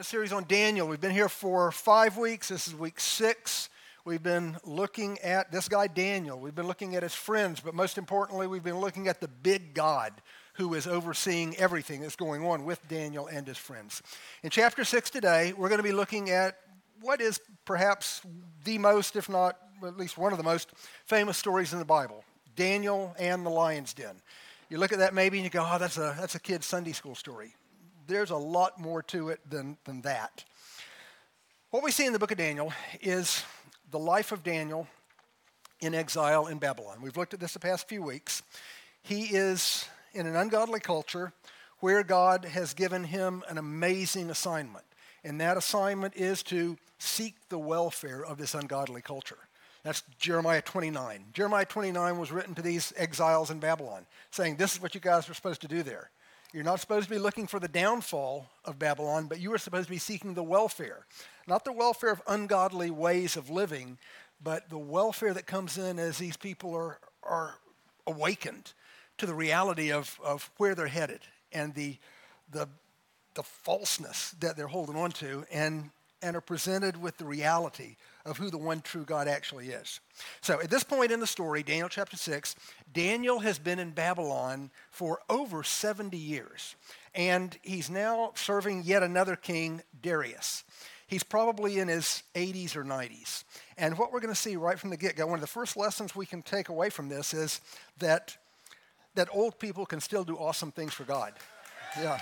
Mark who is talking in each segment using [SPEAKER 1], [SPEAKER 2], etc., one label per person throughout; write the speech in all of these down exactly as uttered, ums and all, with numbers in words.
[SPEAKER 1] starting a series on Daniel. We've been here for five weeks. This is week six. We've been looking at this guy, Daniel. We've been looking at his friends, but most importantly, we've been looking at the big God who is overseeing everything that's going on with Daniel and his friends. In chapter six today, we're going to be looking at what is perhaps the most, if not at least one of the most famous stories in the Bible, Daniel and the lion's den. You look at that maybe and you go, oh, that's a, that's a kid's Sunday school story. There's a lot more to it than, than that. What we see in the book of Daniel is the life of Daniel in exile in Babylon. We've looked at this the past few weeks. He is in an ungodly culture where God has given him an amazing assignment. And that assignment is to seek the welfare of this ungodly culture. That's Jeremiah twenty-nine. Jeremiah twenty-nine was written to these exiles in Babylon, saying this is what you guys are supposed to do there. You're not supposed to be looking for the downfall of Babylon, but you are supposed to be seeking the welfare. Not the welfare of ungodly ways of living, but the welfare that comes in as these people are, are awakened to the reality of, of where they're headed and the, the, the falseness that they're holding on to and, and are presented with the reality of who the one true God actually is. So at this point in the story, Daniel chapter six, Daniel has been in Babylon for over seventy years, and he's now serving yet another king, Darius. He's probably in his eighties or nineties. And what we're going to see right from the get-go, one of the first lessons we can take away from this is that, that old people can still do awesome things for God. Yeah.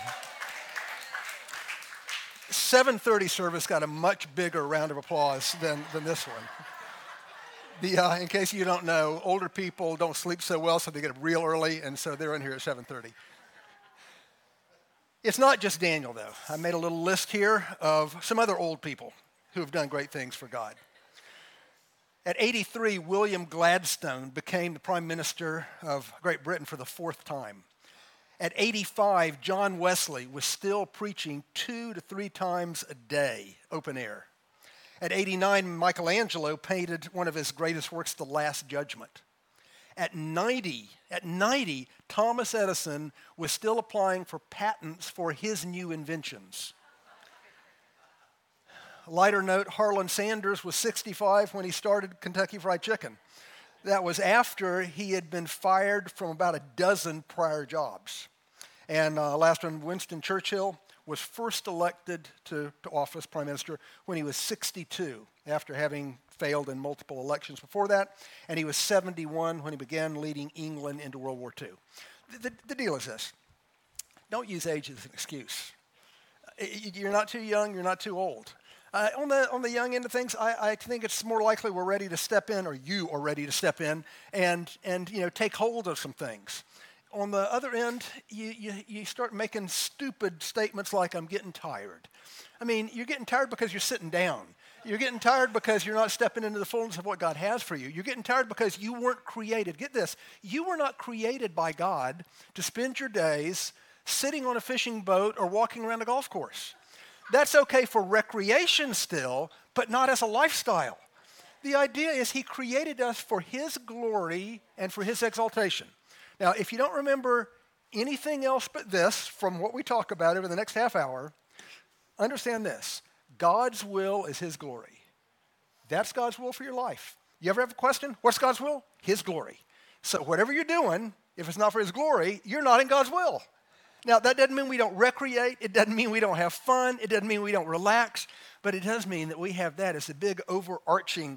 [SPEAKER 1] seven thirty service got a much bigger round of applause than, than this one. The, uh, in case you don't know, older people don't sleep so well, so they get up real early, and so they're in here at seven thirty. It's not just Daniel, though. I made a little list here of some other old people who have done great things for God. At eighty-three, William Gladstone became the Prime Minister of Great Britain for the fourth time. At eighty-five, John Wesley was still preaching two to three times a day, open air. At eighty-nine, Michelangelo painted one of his greatest works, The Last Judgment. At ninety, at ninety, Thomas Edison was still applying for patents for his new inventions. Lighter note, Harlan Sanders was sixty-five when he started Kentucky Fried Chicken. That was after he had been fired from about a dozen prior jobs. And uh, last one, Winston Churchill was first elected to, to office, Prime Minister, when he was sixty-two, after having failed in multiple elections before that. And he was seventy-one when he began leading England into World War Two. The, the, the deal is this. Don't use age as an excuse. You're not too young, you're not too old. Uh, on the on the young end of things, I, I think it's more likely we're ready to step in, or you are ready to step in, and and you know take hold of some things. On the other end, you, you you start making stupid statements like "I'm getting tired." I mean, you're getting tired because you're sitting down. You're getting tired because you're not stepping into the fullness of what God has for you. You're getting tired because you weren't created. Get this: you were not created by God to spend your days sitting on a fishing boat or walking around a golf course. That's okay for recreation still, but not as a lifestyle. The idea is he created us for his glory and for his exaltation. Now, if you don't remember anything else but this from what we talk about over the next half hour, understand this. God's will is his glory. That's God's will for your life. You ever have a question? What's God's will? His glory. So whatever you're doing, if it's not for his glory, you're not in God's will. Now, that doesn't mean we don't recreate. It doesn't mean we don't have fun. It doesn't mean we don't relax. But it does mean that we have that as a big overarching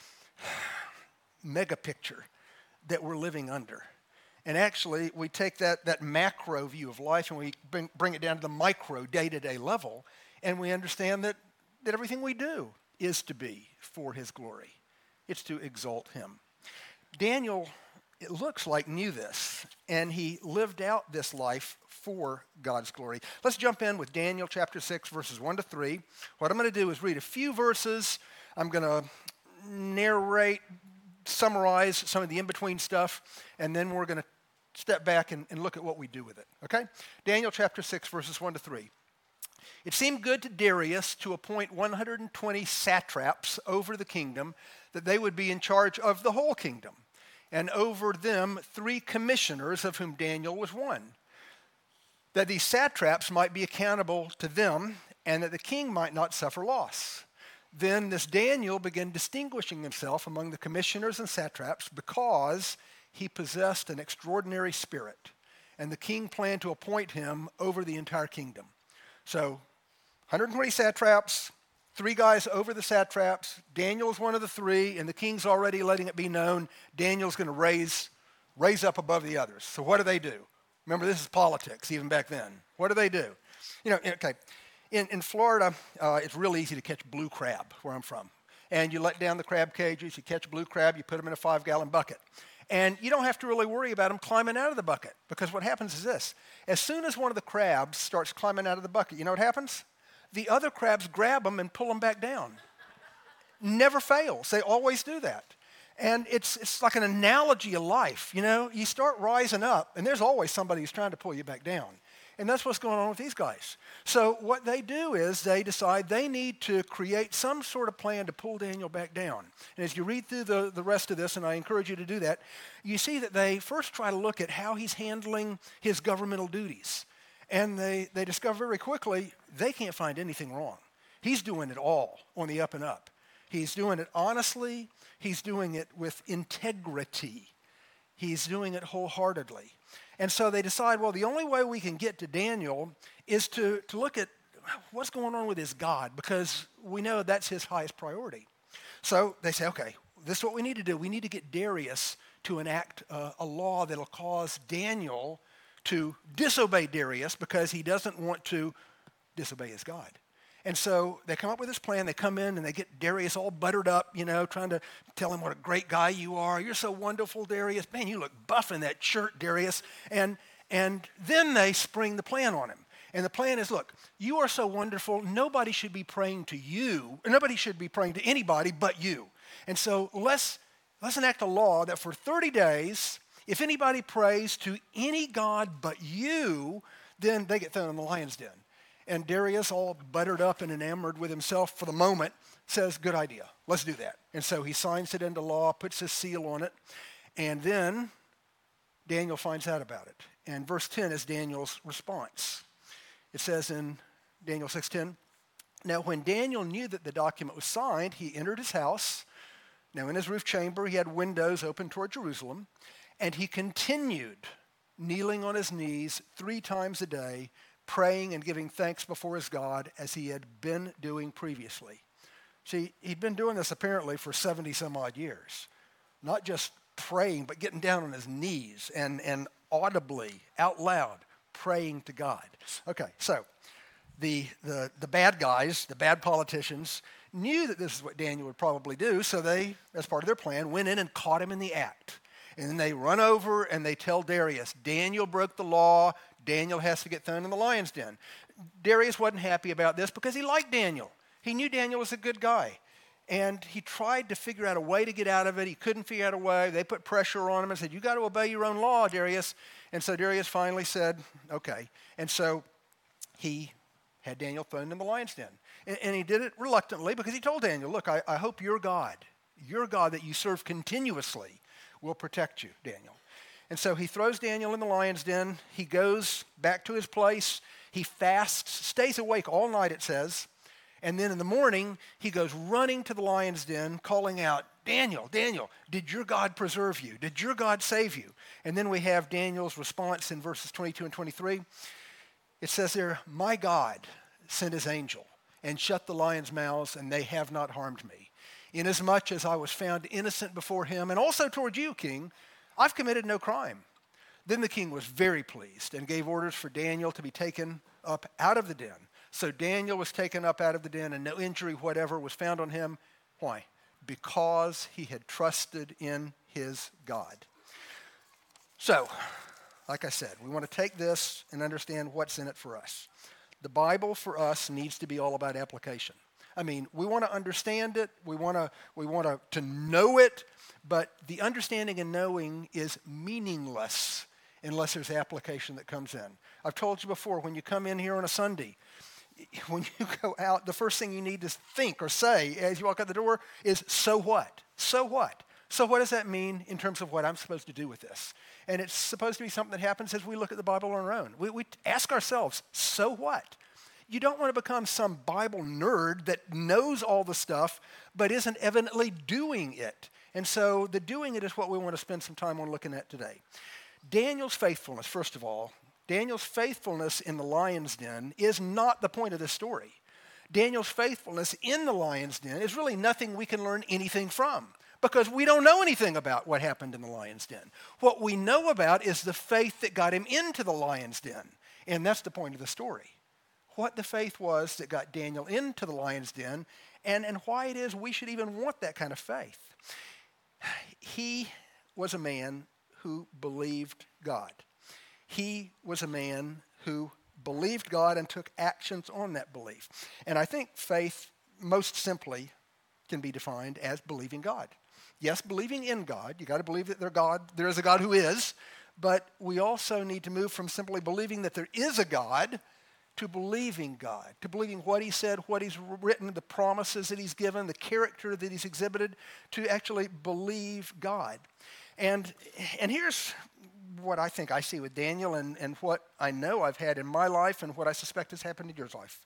[SPEAKER 1] mega picture that we're living under. And actually, we take that, that macro view of life and we bring, bring it down to the micro, day-to-day level, and we understand that, that everything we do is to be for his glory. It's to exalt him. Daniel, it looks like, knew this, and he lived out this life for God's glory. Let's jump in with Daniel chapter six, verses one to three. What I'm going to do is read a few verses. I'm going to narrate, summarize some of the in-between stuff, and then we're going to step back and, and look at what we do with it, okay? Daniel chapter six, verses one to three. It seemed good to Darius to appoint one hundred twenty satraps over the kingdom, that they would be in charge of the whole kingdom, and over them three commissioners, of whom Daniel was one, that these satraps might be accountable to them and that the king might not suffer loss. Then this Daniel began distinguishing himself among the commissioners and satraps because he possessed an extraordinary spirit, and the king planned to appoint him over the entire kingdom. So one hundred twenty satraps, three guys over the satraps. Daniel's one of the three, and the king's already letting it be known Daniel's going to raise, raise up above the others. So what do they do? Remember, this is politics even back then. What do they do? You know, okay, in, in Florida, uh, it's real easy to catch blue crab where I'm from. And you let down the crab cages, you catch blue crab, you put them in a five-gallon bucket. And you don't have to really worry about them climbing out of the bucket, because what happens is this. As soon as one of the crabs starts climbing out of the bucket, you know what happens? The other crabs grab them and pull them back down. Never fails. They always do that. And it's it's like an analogy of life, you know? You start rising up, and there's always somebody who's trying to pull you back down. And that's what's going on with these guys. So what they do is they decide they need to create some sort of plan to pull Daniel back down. And as you read through the, the rest of this, and I encourage you to do that, you see that they first try to look at how he's handling his governmental duties. And they, they discover very quickly they can't find anything wrong. He's doing it all on the up and up. He's doing it honestly. He's doing it with integrity. He's doing it wholeheartedly. And so they decide, well, the only way we can get to Daniel is to, to look at what's going on with his God, because we know that's his highest priority. So they say, okay, this is what we need to do. We need to get Darius to enact uh, a law that will cause Daniel to disobey Darius because he doesn't want to disobey his God. And so they come up with this plan. They come in and they get Darius all buttered up, you know, trying to tell him what a great guy you are. You're so wonderful, Darius. Man, you look buff in that shirt, Darius. And, and then they spring the plan on him. And the plan is, look, you are so wonderful. Nobody should be praying to you. Nobody should be praying to anybody but you. And so let's, let's enact a law that for thirty days, if anybody prays to any god but you, then they get thrown in the lion's den. And Darius, all buttered up and enamored with himself for the moment, says, good idea, let's do that. And so he signs it into law, puts his seal on it, and then Daniel finds out about it. And verse ten is Daniel's response. It says in Daniel six ten, now when Daniel knew that the document was signed, he entered his house. Now in his roof chamber he had windows open toward Jerusalem, and he continued kneeling on his knees three times a day, praying and giving thanks before his God as he had been doing previously. See, he'd been doing this apparently for seventy some odd years. Not just praying, but getting down on his knees and, and audibly, out loud, praying to God. Okay, so the, the, the bad guys, the bad politicians, knew that this is what Daniel would probably do, so they, as part of their plan, went in and caught him in the act. And then they run over and they tell Darius, Daniel broke the law. Daniel has to get thrown in the lion's den. Darius wasn't happy about this because he liked Daniel. He knew Daniel was a good guy. And he tried to figure out a way to get out of it. He couldn't figure out a way. They put pressure on him and said, you got to obey your own law, Darius. And so Darius finally said, okay. And so he had Daniel thrown in the lion's den. And, and he did it reluctantly because he told Daniel, look, I, I hope your God, your God that you serve continuously will protect you, Daniel. And so he throws Daniel in the lion's den. He goes back to his place. He fasts, stays awake all night, it says. And then in the morning, he goes running to the lion's den, calling out, Daniel, Daniel, did your God preserve you? Did your God save you? And then we have Daniel's response in verses twenty-two and twenty-three. It says there, my God sent his angel and shut the lions' mouths, and they have not harmed me. Inasmuch as I was found innocent before him, and also toward you, king, I've committed no crime. Then the king was very pleased and gave orders for Daniel to be taken up out of the den. So Daniel was taken up out of the den, and no injury whatever was found on him. Why? Because he had trusted in his God. So, like I said, we want to take this and understand what's in it for us. The Bible for us needs to be all about application. I mean, we want to understand it, we want to we want to, to know it, but the understanding and knowing is meaningless unless there's application that comes in. I've told you before, when you come in here on a Sunday, when you go out, the first thing you need to think or say as you walk out the door is, so what? So what? So what does that mean in terms of what I'm supposed to do with this? And it's supposed to be something that happens as we look at the Bible on our own. We, we ask ourselves, so what? You don't want to become some Bible nerd that knows all the stuff but isn't evidently doing it. And so the doing it is what we want to spend some time on looking at today. Daniel's faithfulness, first of all, Daniel's faithfulness in the lion's den is not the point of this story. Daniel's faithfulness in the lion's den is really nothing we can learn anything from, because we don't know anything about what happened in the lion's den. What we know about is the faith that got him into the lion's den, and that's the point of the story. What the faith was that got Daniel into the lion's den, and, and why it is we should even want that kind of faith. He was a man who believed God. He was a man who believed God and took actions on that belief. And I think faith, most simply, can be defined as believing God. Yes, believing in God. You got to believe that there, God, there is a God who is, but we also need to move from simply believing that there is a God to believing God, to believing what he said, what he's written, the promises that he's given, the character that he's exhibited, to actually believe God. And, and here's what I think I see with Daniel, and, and what I know I've had in my life, and what I suspect has happened in your life.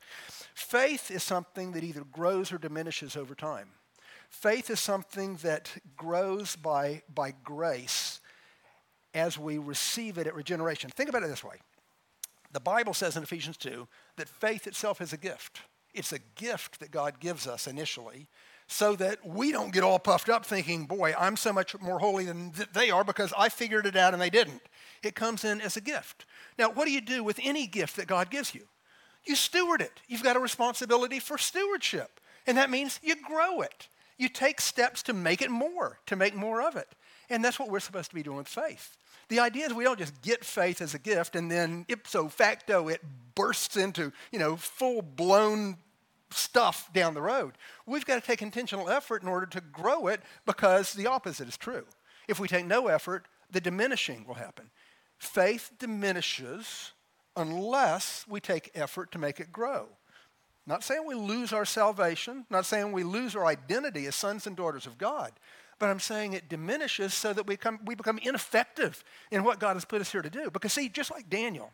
[SPEAKER 1] Faith is something that either grows or diminishes over time. Faith is something that grows by, by grace as we receive it at regeneration. Think about it this way. The Bible says in Ephesians two that faith itself is a gift. It's a gift that God gives us initially, so that we don't get all puffed up thinking, boy, I'm so much more holy than th- they are because I figured it out and they didn't. It comes in as a gift. Now, what do you do with any gift that God gives you? You steward it. You've got a responsibility for stewardship, and that means you grow it. You take steps to make it more, to make more of it. And that's what we're supposed to be doing with faith. The idea is we don't just get faith as a gift and then ipso facto it bursts into, you know, full-blown stuff down the road. We've got to take intentional effort in order to grow it, because the opposite is true. If we take no effort, the diminishing will happen. Faith diminishes unless we take effort to make it grow. Not saying we lose our salvation, not saying we lose our identity as sons and daughters of God, but I'm saying it diminishes so that we become, we become ineffective in what God has put us here to do. Because see, just like Daniel,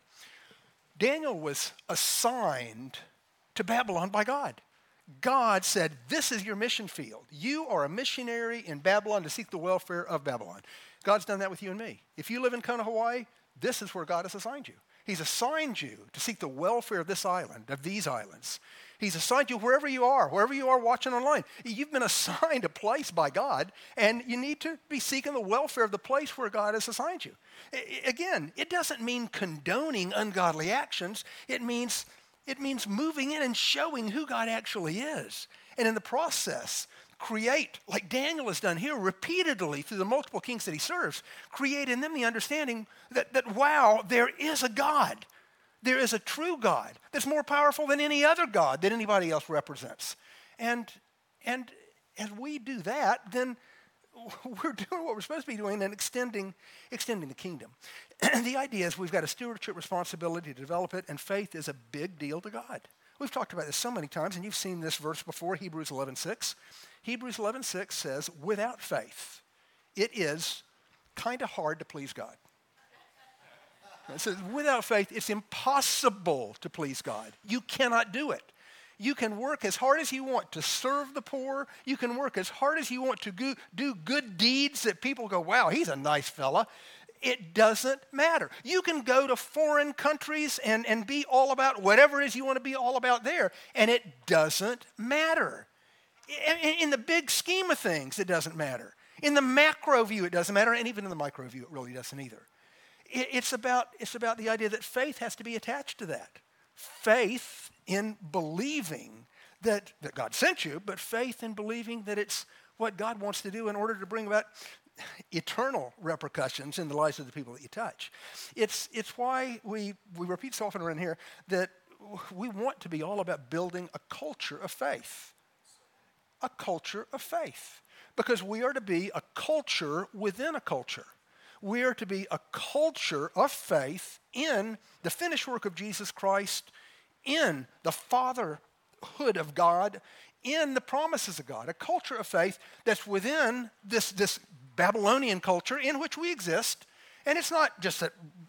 [SPEAKER 1] Daniel was assigned to Babylon by God. God said, this is your mission field. You are a missionary in Babylon to seek the welfare of Babylon. God's done that with you and me. If you live in Kona, Hawaii, this is where God has assigned you. He's assigned you to seek the welfare of this island, of these islands. He's assigned you wherever you are, wherever you are watching online. You've been assigned a place by God, and you need to be seeking the welfare of the place where God has assigned you. I, again, it doesn't mean condoning ungodly actions. It means It means moving in and showing who God actually is. And in the process, create, like Daniel has done here repeatedly through the multiple kings that he serves, create in them the understanding that, that wow, there is a God. There is a true God that's more powerful than any other God that anybody else represents. And, and as we do that, then we're doing what we're supposed to be doing and extending, extending the kingdom. And the idea is we've got a stewardship responsibility to develop it, and faith is a big deal to God. We've talked about this so many times, and you've seen this verse before, Hebrews eleven six. Hebrews eleven six says, without faith, it is kind of hard to please God. It says, without faith, it's impossible to please God. You cannot do it. You can work as hard as you want to serve the poor. You can work as hard as you want to go, do good deeds that people go, wow, he's a nice fella. It doesn't matter. You can go to foreign countries and, and be all about whatever it is you want to be all about there, and it doesn't matter. In, in the big scheme of things, it doesn't matter. In the macro view, it doesn't matter, and even in the micro view, it really doesn't either. It, it's about, it's about the idea that faith has to be attached to that. Faith in believing that, that God sent you, but faith in believing that it's what God wants to do in order to bring about eternal repercussions in the lives of the people that you touch. It's, it's why we, we repeat so often around here that we want to be all about building a culture of faith. A culture of faith. Because we are to be a culture within a culture. We are to be a culture of faith in the finished work of Jesus Christ, in the fatherhood of God, in the promises of God. A culture of faith that's within this, this Babylonian culture in which we exist. And it's not just that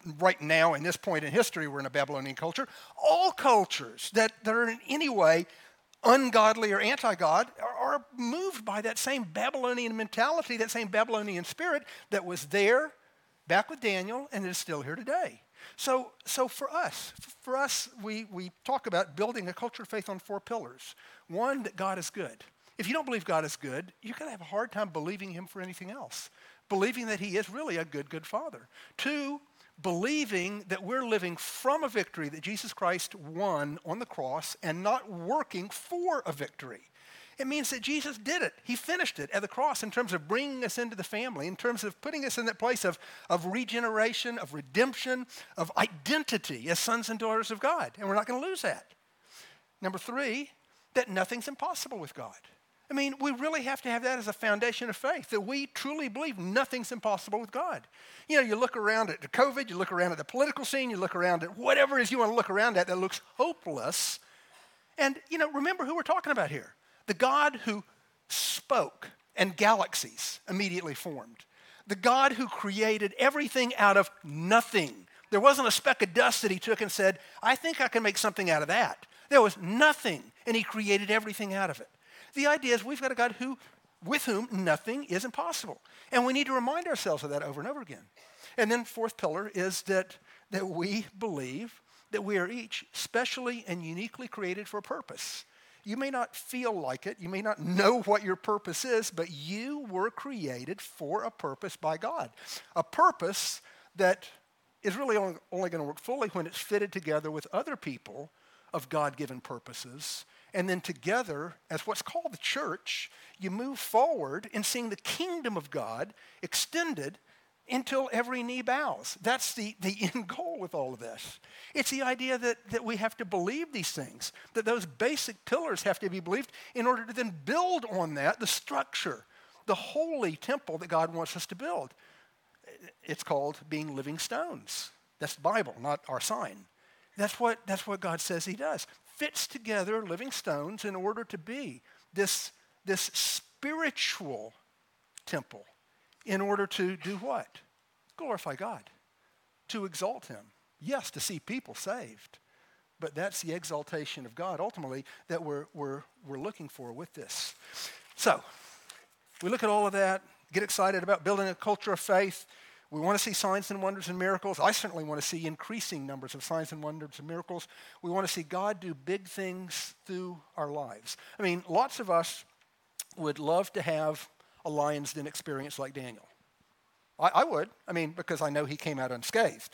[SPEAKER 1] right now in this point in history we're in a Babylonian culture. All cultures that, that are in any way ungodly or anti-God are, are moved by that same Babylonian mentality, that same Babylonian spirit that was there back with Daniel and is still here today. So, so for us, for us, we, we talk about building a culture of faith on four pillars. One, that God is good. If you don't believe God is good, you're going to have a hard time believing him for anything else. Believing that he is really a good, good father. Two, believing that we're living from a victory that Jesus Christ won on the cross and not working for a victory. It means that Jesus did it. He finished it at the cross in terms of bringing us into the family, in terms of putting us in that place of, of regeneration, of redemption, of identity as sons and daughters of God. And we're not going to lose that. Number three, that nothing's impossible with God. I mean, we really have to have that as a foundation of faith, that we truly believe nothing's impossible with God. You know, you look around at the COVID, you look around at the political scene, you look around at whatever it is you want to look around at that looks hopeless. And, you know, remember who we're talking about here. The God who spoke and galaxies immediately formed. The God who created everything out of nothing. There wasn't a speck of dust that he took and said, I think I can make something out of that. There was nothing, and he created everything out of it. The idea is we've got a God who, with whom nothing is impossible. And we need to remind ourselves of that over and over again. And then fourth pillar is that, that we believe that we are each specially and uniquely created for a purpose. You may not feel like it. You may not know what your purpose is, but you were created for a purpose by God. A purpose that is really only, only going to work fully when it's fitted together with other people of God-given purposes. And then together, as what's called the church, you move forward in seeing the kingdom of God extended until every knee bows. That's the, the end goal with all of this. It's the idea that, that we have to believe these things, that those basic pillars have to be believed in order to then build on that, the structure, the holy temple that God wants us to build. It's called being living stones. That's the Bible, not our sign. That's what, that's what God says he does. Fits together living stones in order to be this, this spiritual temple. In order to do what? Glorify God. To exalt him. Yes, to see people saved. But that's the exaltation of God, ultimately, that we're, we're, we're looking for with this. So, we look at all of that, get excited about building a culture of faith. We want to see signs and wonders and miracles. I certainly want to see increasing numbers of signs and wonders and miracles. We want to see God do big things through our lives. I mean, lots of us would love to have a lion's den experience like Daniel. I, I would, I mean, because I know he came out unscathed.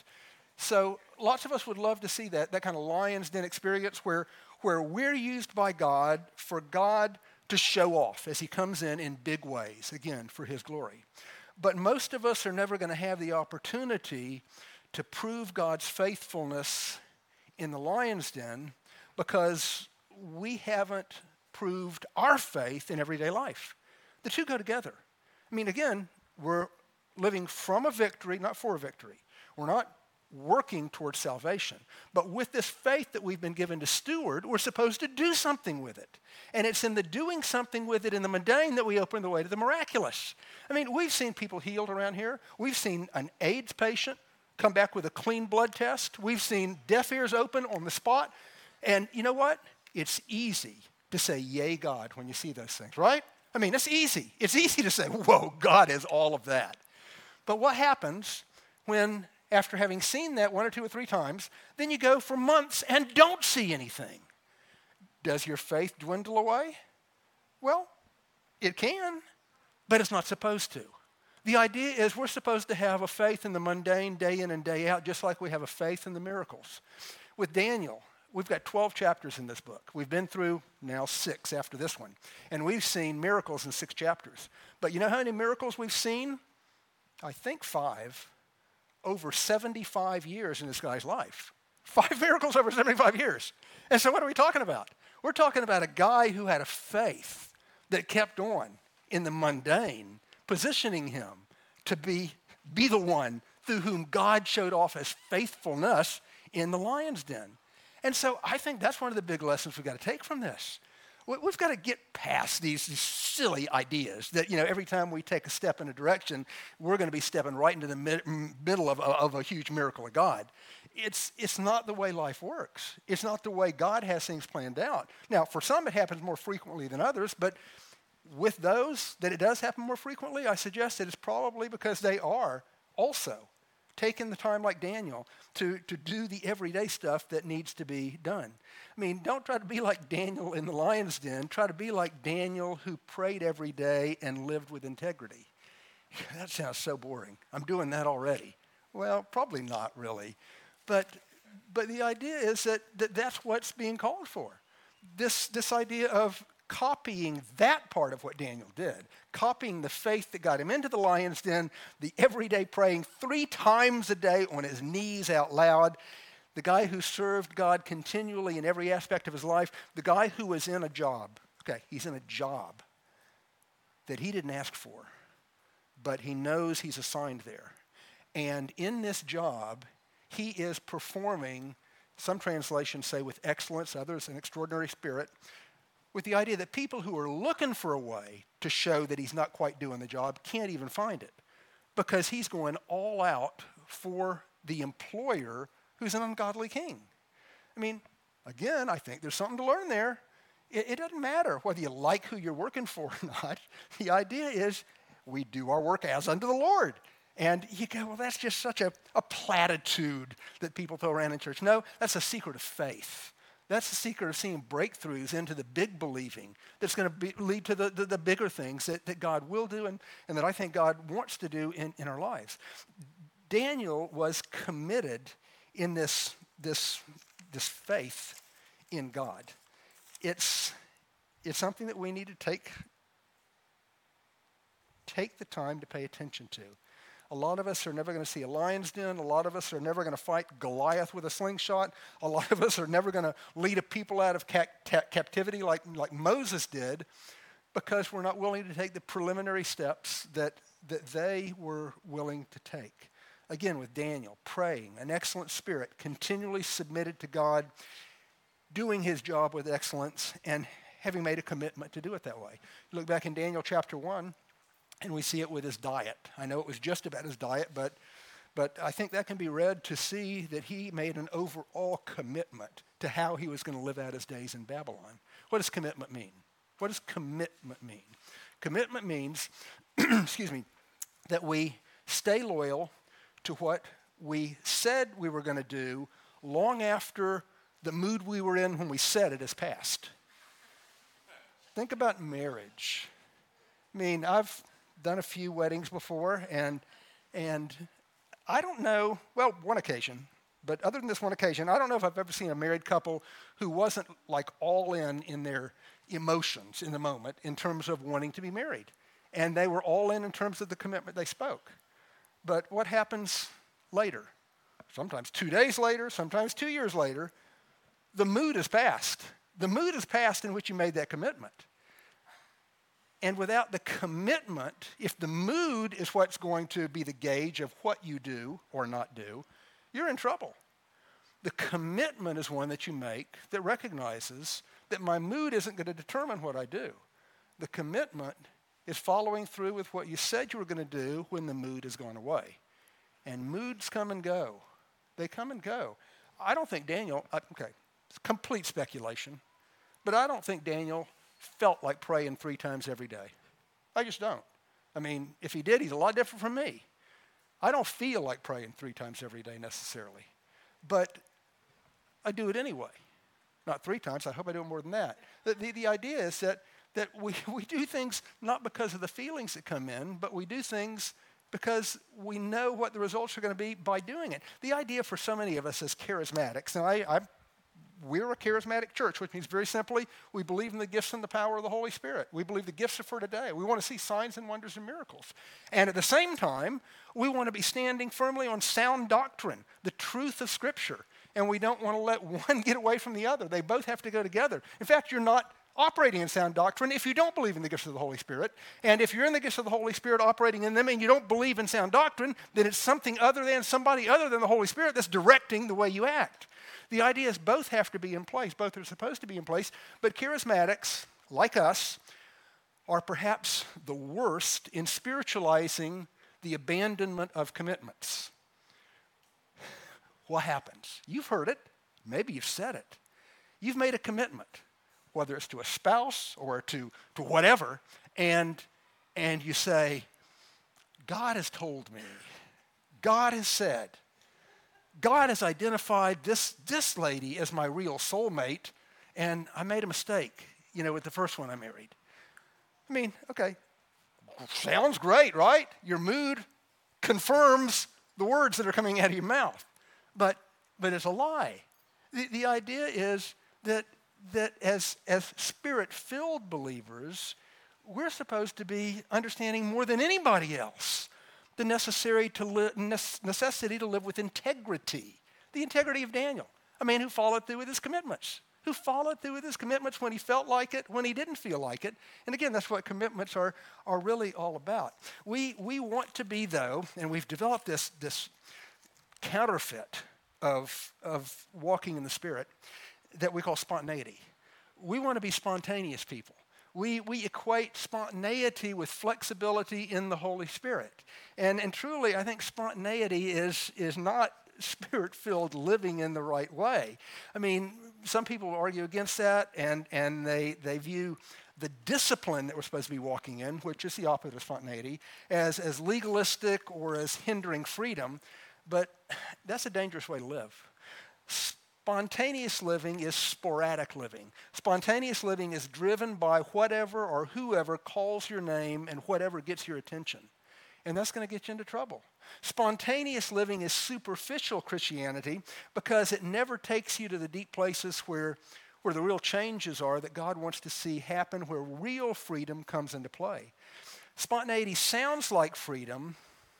[SPEAKER 1] So lots of us would love to see that, that kind of lion's den experience where, where we're used by God for God to show off as he comes in in big ways, again, for his glory. But most of us are never going to have the opportunity to prove God's faithfulness in the lion's den because we haven't proved our faith in everyday life. The two go together. I mean, again, we're living from a victory, not for a victory. We're not working towards salvation. But with this faith that we've been given to steward, we're supposed to do something with it. And it's in the doing something with it in the mundane that we open the way to the miraculous. I mean, we've seen people healed around here. We've seen an AIDS patient come back with a clean blood test. We've seen deaf ears open on the spot. And you know what? It's easy to say, yay, God, when you see those things, right? I mean, it's easy. It's easy to say, whoa, God is all of that. But what happens when, after having seen that one or two or three times, then you go for months and don't see anything? Does your faith dwindle away? Well, it can, but it's not supposed to. The idea is we're supposed to have a faith in the mundane day in and day out, just like we have a faith in the miracles. With Daniel, we've got twelve chapters in this book. We've been through now six after this one. And we've seen miracles in six chapters. But you know how many miracles we've seen? I think five over seventy-five years in this guy's life. Five miracles over seventy-five years. And so what are we talking about? We're talking about a guy who had a faith that kept on in the mundane, positioning him to be, be the one through whom God showed off his faithfulness in the lion's den. And so I think that's one of the big lessons we've got to take from this. We- We've got to get past these, these silly ideas that, you know, every time we take a step in a direction, we're going to be stepping right into the mid- m- middle of, of a huge miracle of God. It's, it's not the way life works. It's not the way God has things planned out. Now, for some, it happens more frequently than others, but with those that it does happen more frequently, I suggest that it's probably because they are also taking the time like Daniel to, to do the everyday stuff that needs to be done. I mean, don't try to be like Daniel in the lion's den. Try to be like Daniel who prayed every day and lived with integrity. That sounds so boring. I'm doing that already. Well, probably not really. But, but the idea is that, that that's what's being called for. This, this idea of copying that part of what Daniel did, copying the faith that got him into the lion's den, the everyday praying three times a day on his knees out loud, the guy who served God continually in every aspect of his life, the guy who was in a job. Okay, he's in a job that he didn't ask for, but he knows he's assigned there. And in this job, he is performing, some translations say with excellence, others an extraordinary spirit, with the idea that people who are looking for a way to show that he's not quite doing the job can't even find it, because he's going all out for the employer who's an ungodly king. I mean, again, I think there's something to learn there. It, it doesn't matter whether you like who you're working for or not. The idea is we do our work as unto the Lord. And you go, well, that's just such a, a platitude that people throw around in church. No, that's a secret of faith. That's the secret of seeing breakthroughs into the big believing that's going to lead to the, the, the bigger things that, that God will do and, and that I think God wants to do in, in our lives. Daniel was committed in this, this, this faith in God. It's, it's something that we need to take, take the time to pay attention to. A lot of us are never going to see a lion's den. A lot of us are never going to fight Goliath with a slingshot. A lot of us are never going to lead a people out of ca- ta- captivity like, like Moses did, because we're not willing to take the preliminary steps that, that they were willing to take. Again, with Daniel, praying, an excellent spirit, continually submitted to God, doing his job with excellence, and having made a commitment to do it that way. You look back in Daniel chapter one, and we see it with his diet. I know it was just about his diet, but, but I think that can be read to see that he made an overall commitment to how he was going to live out his days in Babylon. What does commitment mean? What does commitment mean? Commitment means, excuse me, that we stay loyal to what we said we were going to do long after the mood we were in when we said it has passed. Think about marriage. I mean, I've done a few weddings before, and and I don't know, well, one occasion, but other than this one occasion, I don't know if I've ever seen a married couple who wasn't like all in in their emotions in the moment in terms of wanting to be married. And they were all in in terms of the commitment they spoke. But what happens later? Sometimes two days later, sometimes two years later, the mood is past. The mood is past in which you made that commitment. And without the commitment, if the mood is what's going to be the gauge of what you do or not do, you're in trouble. The commitment is one that you make that recognizes that my mood isn't going to determine what I do. The commitment is following through with what you said you were going to do when the mood has gone away. And moods come and go. They come and go. I don't think Daniel, okay, it's complete speculation, but I don't think Daniel felt like praying three times every day. I just don't. I mean, if he did, he's a lot different from me. I don't feel like praying three times every day necessarily, but I do it anyway. Not three times, I hope I do it more than that. The, the, the idea is that, that we, we do things not because of the feelings that come in, but we do things because we know what the results are going to be by doing it. The idea for so many of us as charismatics, and I, I'm We're a charismatic church, which means very simply, we believe in the gifts and the power of the Holy Spirit. We believe the gifts are for today. We want to see signs and wonders and miracles. And at the same time, we want to be standing firmly on sound doctrine, the truth of Scripture. And we don't want to let one get away from the other. They both have to go together. In fact, you're not operating in sound doctrine if you don't believe in the gifts of the Holy Spirit. And if you're in the gifts of the Holy Spirit operating in them and you don't believe in sound doctrine, then it's something other than somebody other than the Holy Spirit that's directing the way you act. The idea is both have to be in place. Both are supposed to be in place. But charismatics, like us, are perhaps the worst in spiritualizing the abandonment of commitments. What happens? You've heard it. Maybe you've said it. You've made a commitment, whether it's to a spouse or to, to whatever, and, and you say, God has told me, God has said, God has identified this, this lady as my real soulmate, and I made a mistake, you know, with the first one I married. I mean, okay, sounds great, right? Your mood confirms the words that are coming out of your mouth, but but it's a lie. The, the idea is that that as as Spirit-filled believers, we're supposed to be understanding more than anybody else the necessary to li- necessity to live with integrity, the integrity of Daniel, a man who followed through with his commitments. Who followed through with his commitments when he felt like it, when he didn't feel like it. And again, that's what commitments are, are really all about. We, we want to be, though, and we've developed this, this counterfeit of, of walking in the Spirit that we call spontaneity. We want to be spontaneous people. We, we equate spontaneity with flexibility in the Holy Spirit. And, and truly, I think spontaneity is, is not Spirit-filled living in the right way. I mean, some people argue against that, and, and they, they view the discipline that we're supposed to be walking in, which is the opposite of spontaneity, as, as legalistic or as hindering freedom. But that's a dangerous way to live. Spontaneous living is sporadic living. Spontaneous living is driven by whatever or whoever calls your name and whatever gets your attention. And that's going to get you into trouble. Spontaneous living is superficial Christianity because it never takes you to the deep places where, where the real changes are that God wants to see happen, where real freedom comes into play. Spontaneity sounds like freedom,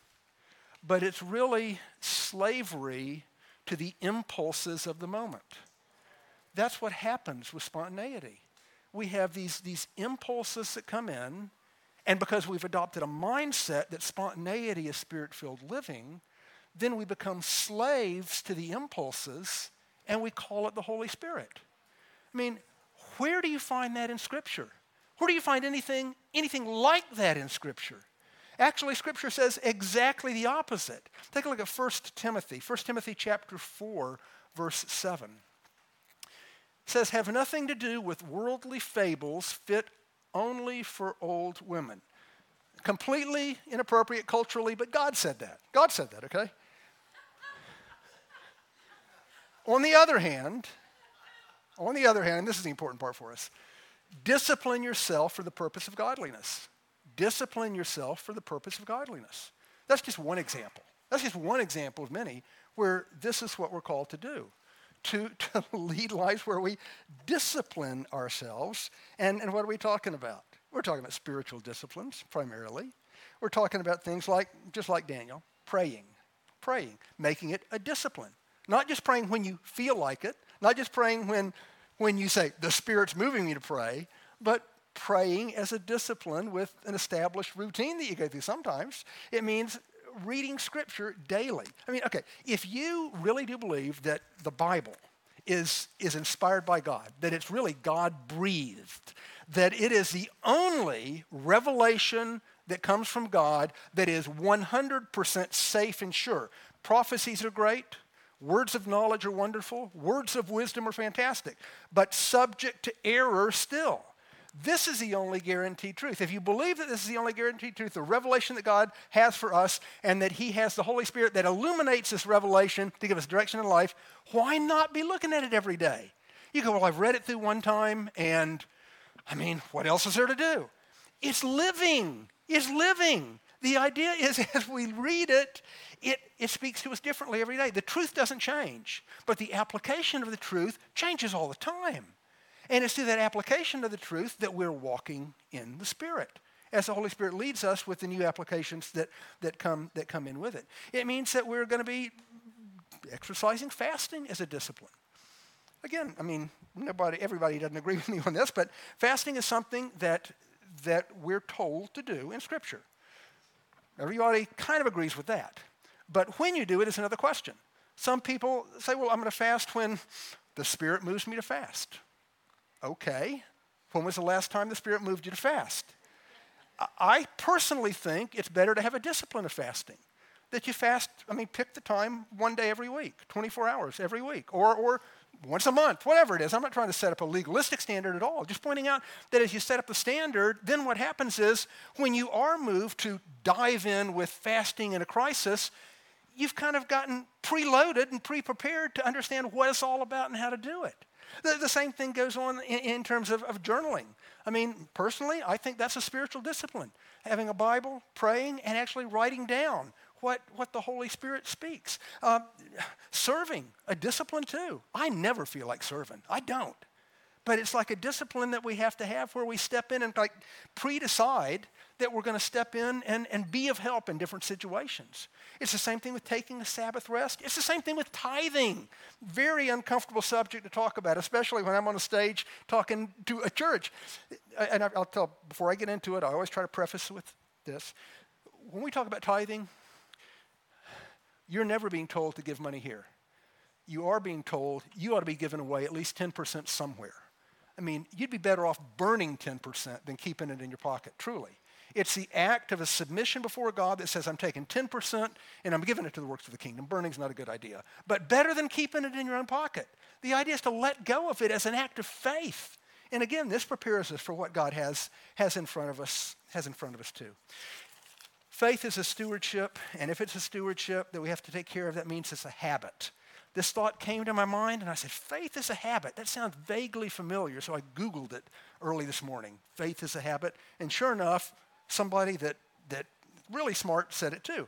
[SPEAKER 1] but it's really slavery to the impulses of the moment. That's what happens with spontaneity. We have these, these impulses that come in, and because we've adopted a mindset that spontaneity is Spirit-filled living, then we become slaves to the impulses, and we call it the Holy Spirit. I mean, where do you find that in Scripture? Where do you find anything, anything like that in Scripture? Actually, Scripture says exactly the opposite. Take a look at First Timothy. First Timothy chapter four, verse seven. It says, have nothing to do with worldly fables fit only for old women. Completely inappropriate culturally, but God said that. God said that, okay? On the other hand, on the other hand, and this is the important part for us, discipline yourself for the purpose of godliness. Discipline yourself for the purpose of godliness. That's just one example. That's just one example of many where this is what we're called to do. To, to lead lives where we discipline ourselves. And, and what are we talking about? We're talking about spiritual disciplines, primarily. We're talking about things like, just like Daniel, praying. Praying, making it a discipline. Not just praying when you feel like it, not just praying when, when you say, the Spirit's moving me to pray, but praying as a discipline with an established routine that you go through. Sometimes it means reading Scripture daily. I mean, okay, if you really do believe that the Bible is, is inspired by God, that it's really God-breathed, that it is the only revelation that comes from God that is one hundred percent safe and sure. Prophecies are great. Words of knowledge are wonderful. Words of wisdom are fantastic, but subject to error still. This is the only guaranteed truth. If you believe that this is the only guaranteed truth, the revelation that God has for us, and that He has the Holy Spirit that illuminates this revelation to give us direction in life, why not be looking at it every day? You go, well, I've read it through one time, and I mean, what else is there to do? It's living. It's living. The idea is as we read it, it, it speaks to us differently every day. The truth doesn't change, but the application of the truth changes all the time. And it's through that application of the truth that we're walking in the Spirit, as the Holy Spirit leads us with the new applications that, that, come, that come in with it. It means that we're going to be exercising fasting as a discipline. Again, I mean, nobody, everybody doesn't agree with me on this, but fasting is something that, that we're told to do in Scripture. Everybody kind of agrees with that. But when you do it is another question. Some people say, well, I'm going to fast when the Spirit moves me to fast. Okay, When was the last time the Spirit moved you to fast? I personally think it's better to have a discipline of fasting. That you fast, I mean, pick the time one day every week, twenty-four hours every week, or, or once a month, whatever it is. I'm not trying to set up a legalistic standard at all. Just pointing out that as you set up the standard, then what happens is when you are moved to dive in with fasting in a crisis, you've kind of gotten preloaded and pre-prepared to understand what it's all about and how to do it. The, the same thing goes on in, in terms of, of journaling. I mean, personally, I think that's a spiritual discipline. Having a Bible, praying, and actually writing down what, what the Holy Spirit speaks. Uh, serving, a discipline too. I never feel like serving. I don't. But it's like a discipline that we have to have where we step in and like pre-decide that we're going to step in and, and be of help in different situations. It's the same thing with taking a Sabbath rest. It's the same thing with tithing. Very uncomfortable subject to talk about, especially when I'm on a stage talking to a church. And I'll tell, before I get into it, I always try to preface with this. When we talk about tithing, you're never being told to give money here. You are being told you ought to be giving away at least ten percent somewhere. I mean, you'd be better off burning ten percent than keeping it in your pocket, truly. It's the act of a submission before God that says, I'm taking ten percent and I'm giving it to the works of the kingdom. Burning's not a good idea. But better than keeping it in your own pocket. The idea is to let go of it as an act of faith. And again, this prepares us for what God has, has in front of us, has in front of us too. Faith is a stewardship, and if it's a stewardship that we have to take care of, that means it's a habit. This thought came to my mind, and I said, faith is a habit. That sounds vaguely familiar, so I Googled it early this morning. Faith is a habit, and sure enough, somebody that, that really smart said it too.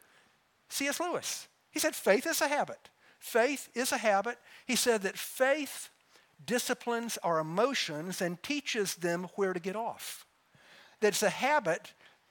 [SPEAKER 1] C S Lewis. He said, faith is a habit. Faith is a habit. He said that faith disciplines our emotions and teaches them where to get off. That it's a habit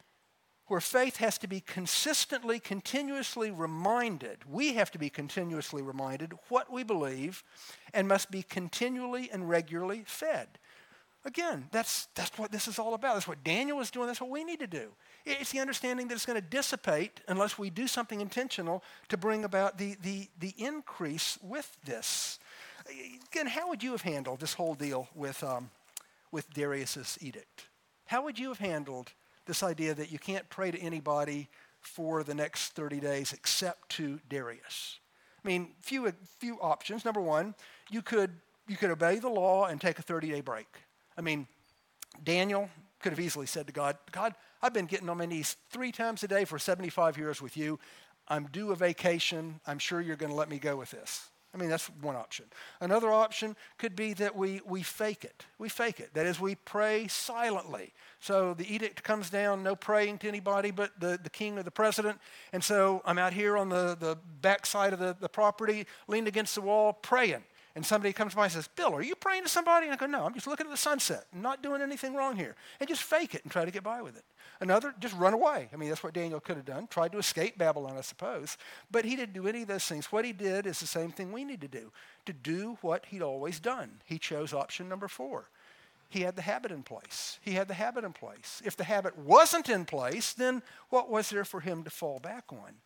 [SPEAKER 1] where faith has to be consistently, continuously reminded. We have to be continuously reminded what we believe and must be continually and regularly fed. Again, that's, that's what this is all about. That's what Daniel was doing. That's what we need to do. It's the understanding that it's going to dissipate unless we do something intentional to bring about the, the, the increase with this. Again, how would you have handled this whole deal with, um, with Darius's edict? How would you have handled this idea that you can't pray to anybody for the next thirty days except to Darius? I mean, few few options. Number one, you could you could obey the law and take a thirty-day break. I mean, Daniel could have easily said to God, God, I've been getting on my knees three times a day for seventy-five years with you. I'm due a vacation. I'm sure you're going to let me go with this. I mean, that's one option. Another option could be that we, we fake it. We fake it. That is, we pray silently. So the edict comes down, no praying to anybody but the, the king or the president. And so I'm out here on the, the back side of the, the property, leaned against the wall, praying. And somebody comes by and says, Bill, are you praying to somebody? And I go, no, I'm just looking at the sunset. I'm not doing anything wrong here. And just fake it and try to get by with it. Another, just run away. I mean, that's what Daniel could have done. Tried to escape Babylon, I suppose. But he didn't do any of those things. What he did is the same thing we need to do. To do what he'd always done. He chose option number four. He had the habit in place. He had the habit in place. If the habit wasn't in place, then what was there for him to fall back on?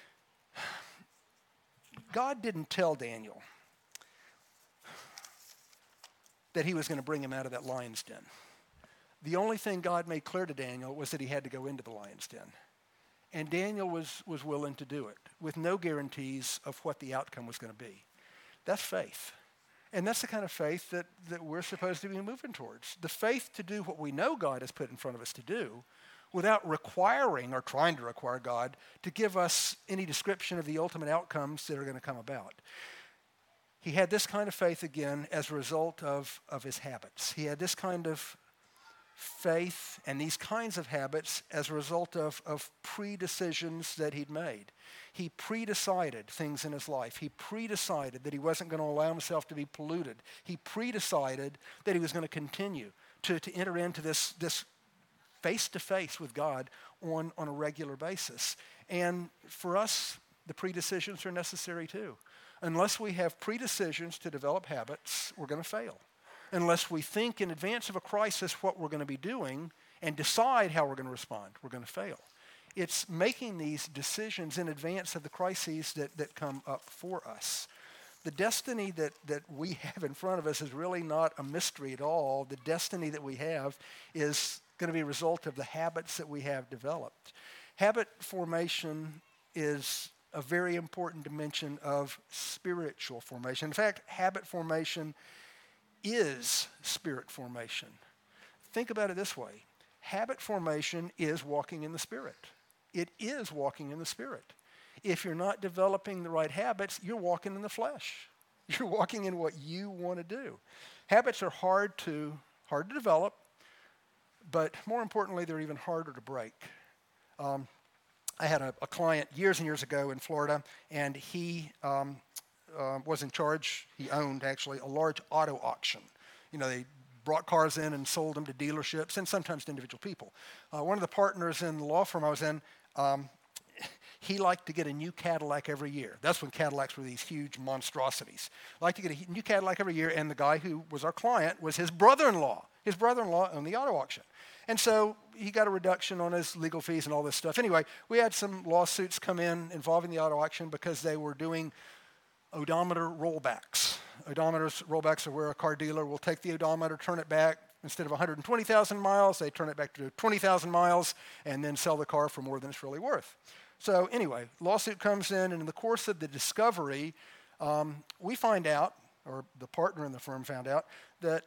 [SPEAKER 1] God didn't tell Daniel that he was going to bring him out of that lion's den. The only thing God made clear to Daniel was that he had to go into the lion's den. And Daniel was, was willing to do it with no guarantees of what the outcome was going to be. That's faith. And that's the kind of faith that, that we're supposed to be moving towards. The faith to do what we know God has put in front of us to do without requiring or trying to require God to give us any description of the ultimate outcomes that are going to come about. He had this kind of faith again as a result of, of his habits. He had this kind of faith and these kinds of habits as a result of, of pre-decisions that he'd made. He pre-decided things in his life. He pre-decided that he wasn't going to allow himself to be polluted. He pre-decided that he was going to continue to, to enter into this, this face-to-face with God on, on a regular basis. And for us, the pre-decisions are necessary too. Unless we have pre-decisions to develop habits, we're going to fail. Unless we think in advance of a crisis what we're going to be doing and decide how we're going to respond, we're going to fail. It's making these decisions in advance of the crises that, that come up for us. the destiny that, that we have in front of us is really not a mystery at all. The destiny that we have is going to be a result of the habits that we have developed. Habit formation is a very important dimension of spiritual formation. In fact, habit formation is spirit formation. Think about it this way. Habit formation is walking in the Spirit. It is walking in the Spirit. If you're not developing the right habits, you're walking in the flesh. You're walking in what you want to do. Habits are hard to, hard to develop, but more importantly, they're even harder to break. Um, I had a, a client years and years ago in Florida, and he um, uh, was in charge, he owned actually, a large auto auction. You know, they brought cars in and sold them to dealerships and sometimes to individual people. Uh, one of the partners in the law firm I was in, um, he liked to get a new Cadillac every year. That's when Cadillacs were these huge monstrosities. Liked to get a new Cadillac every year, and the guy who was our client was his brother-in-law. His brother-in-law owned the auto auction. And so he got a reduction on his legal fees and all this stuff. Anyway, we had some lawsuits come in involving the auto auction because they were doing odometer rollbacks. Odometers rollbacks are where a car dealer will take the odometer, turn it back. Instead of one hundred twenty thousand miles, they turn it back to twenty thousand miles and then sell the car for more than it's really worth. So anyway, lawsuit comes in, and in the course of the discovery, um, we find out, or the partner in the firm found out, that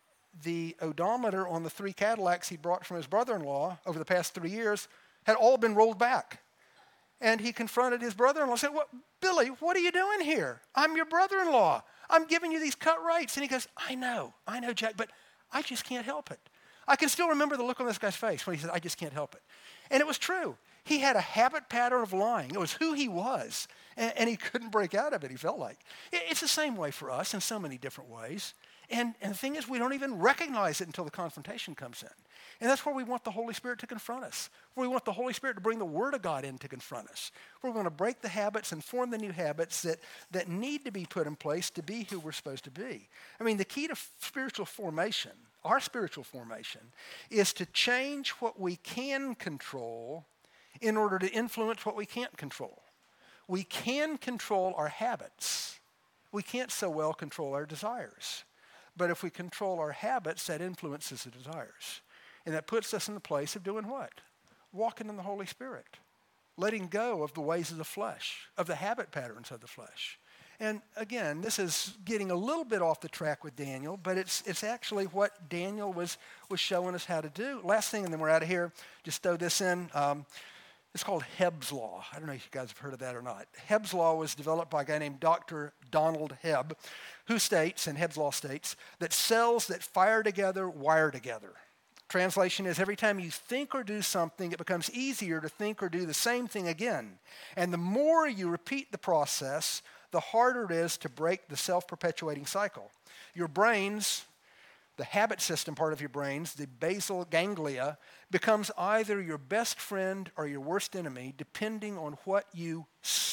[SPEAKER 1] the odometer on the three Cadillacs he brought from his brother-in-law over the past three years had all been rolled back. And he confronted his brother-in-law and said, "What, Billy, what are you doing here? I'm your brother-in-law. I'm giving you these cut rates." And he goes, "I know, I know, Jack, but I just can't help it." I can still remember the look on this guy's face when he said, "I just can't help it." And it was true. He had a habit pattern of lying. It was who he was, and, and he couldn't break out of it, he felt like. It, it's the same way for us in so many different ways. And, and the thing is, we don't even recognize it until the confrontation comes in. And that's where we want the Holy Spirit to confront us, where we want the Holy Spirit to bring the Word of God in to confront us, where we want to break the habits and form the new habits that, that need to be put in place to be who we're supposed to be. I mean, the key to f- spiritual formation, our spiritual formation, is to change what we can control in order to influence what we can't control. We can control our habits. We can't so well control our desires. But if we control our habits, that influences the desires. And that puts us in the place of doing what? Walking in the Holy Spirit. Letting go of the ways of the flesh, of the habit patterns of the flesh. And again, this is getting a little bit off the track with Daniel, but it's it's actually what Daniel was, was showing us how to do. Last thing, and then we're out of here. Just throw this in. Um, It's called Hebb's Law. I don't know if you guys have heard of that or not. Hebb's Law was developed by a guy named Doctor Donald Hebb, who states, and Hebb's Law states, that cells that fire together wire together. Translation is, every time you think or do something, it becomes easier to think or do the same thing again. And the more you repeat the process, the harder it is to break the self-perpetuating cycle. Your brains, the habit system part of your brains, the basal ganglia, becomes either your best friend or your worst enemy, depending on what you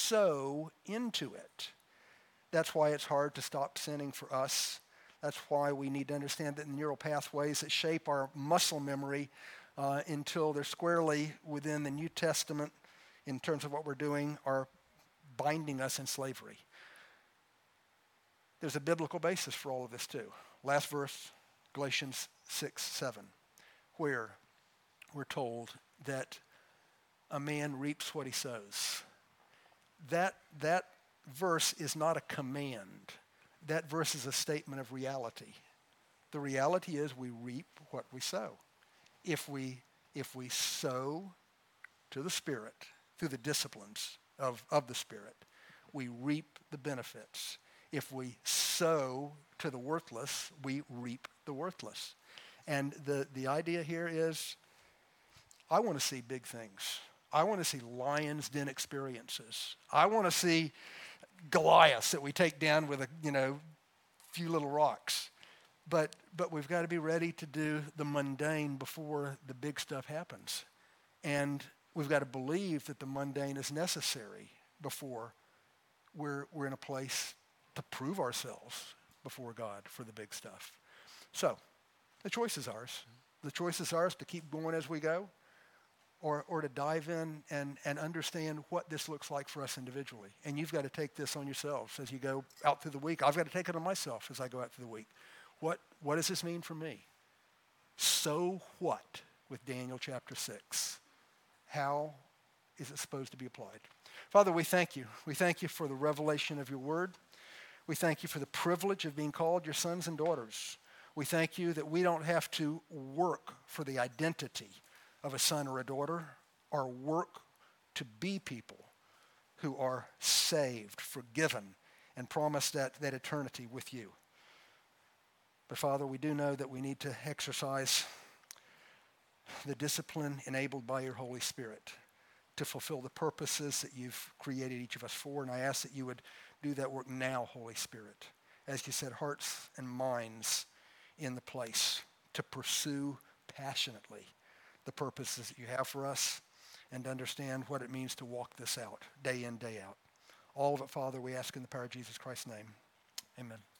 [SPEAKER 1] sow into it. That's why it's hard to stop sinning for us. That's why we need to understand that the neural pathways that shape our muscle memory uh, until they're squarely within the New Testament in terms of what we're doing are binding us in slavery. There's a biblical basis for all of this too. Last verse, Galatians six seven, where we're told that a man reaps what he sows. That, that verse is not a command. That verse is a statement of reality. The reality is we reap what we sow. If we, if we sow to the Spirit through the disciplines of, of the Spirit, we reap the benefits. If we sow to the worthless, we reap the worthless. And the, the idea here is, I want to see big things. I want to see Lion's Den experiences. I want to see Goliaths that we take down with a, you know, few little rocks. But but we've got to be ready to do the mundane before the big stuff happens. And we've got to believe that the mundane is necessary before we're we're in a place to prove ourselves before God for the big stuff. So, the choice is ours. The choice is ours to keep going as we go, or, or to dive in and, and understand what this looks like for us individually. And you've got to take this on yourselves as you go out through the week. I've got to take it on myself as I go out through the week. What, what does this mean for me? So what with Daniel chapter six? How is it supposed to be applied? Father, we thank you. We thank you for the revelation of your word. We thank you for the privilege of being called your sons and daughters. We thank you that we don't have to work for the identity of a son or a daughter, or work to be people who are saved, forgiven, and promised that, that eternity with you. But Father, we do know that we need to exercise the discipline enabled by your Holy Spirit to fulfill the purposes that you've created each of us for. And I ask that you would do that work now, Holy Spirit, as you set hearts and minds in the place to pursue passionately the purposes that you have for us and to understand what it means to walk this out day in, day out. All of it, Father, we ask in the power of Jesus Christ's name. Amen.